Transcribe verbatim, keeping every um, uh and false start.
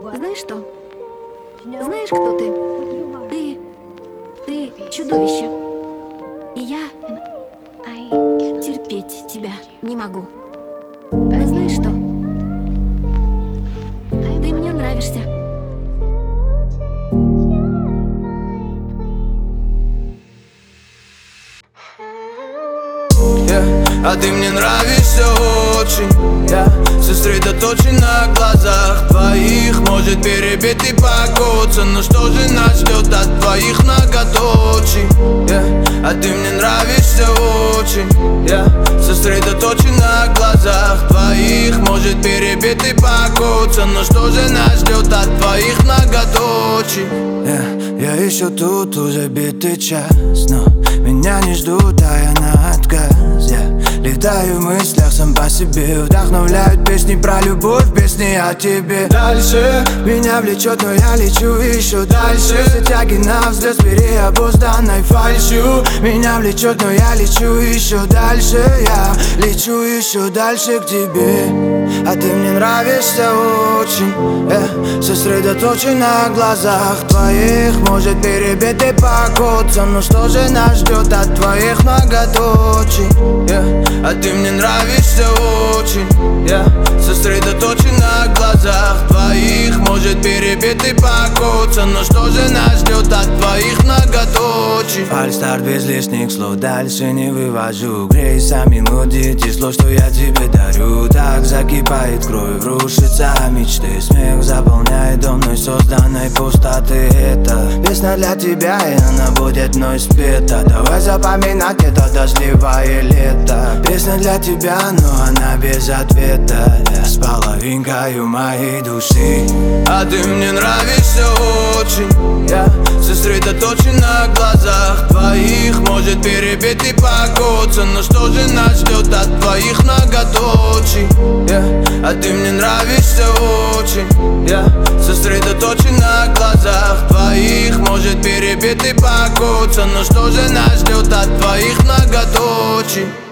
Знаешь что? Знаешь, кто ты? Ты... Ты чудовище. И я терпеть тебя не могу. Но знаешь что? Ты мне нравишься. Yeah. А ты мне нравишься очень. Я yeah. сосредоточен на глазах твоих. Может перебить и покоцаться, но что же нас ждет от твоих многоточий? Yeah. А ты мне нравишься очень. Я yeah. сосредоточен на глазах твоих. Может перебить и покоцаться, но что же нас ждет от твоих многоточий? Yeah. Я еще тут уже битый час, но меня не ждут, а я на отказ. Я летаю в мыслях сам по себе. Вдохновляют песни про любовь, песни о тебе. Дальше меня влечет, но я лечу еще дальше. Все тяги на взлет с переобузданной фальшью. Меня влечет, но я лечу еще дальше. Я лечу еще дальше к тебе. А ты мне нравишься очень. э, Сосредоточен на глазах твоих. Может перебить и покоцаться, но что же нас ждет от твоих многоточий? yeah. А ты мне нравишься очень. Я yeah. сосредоточен на глазах твоих. Может перебить и покоцаться, но что же нас ждет от твоих многоточий? Фальстарт без лишних слов, дальше не вывожу. Грейся мелодии, тепло, что я тебе дарю. Так закипает кровь, рушится мечты. Смех заполняет дом мной созданной пустоты. Это песня для тебя, и она будет мной спета. Давай запоминать это дождливое лето. Песня для тебя, но она без ответа. Я с половинкою моей души. А ты мне нравишься очень. Я сосредоточен на глазах твоих. Может перебить и покоцаться, но что же нас ждет от твоих многоточий? yeah. А ты мне нравишься очень. Я сосредоточен на глазах твоих. Может перебить и покоцаться, но что же нас ждет от твоих многоточий?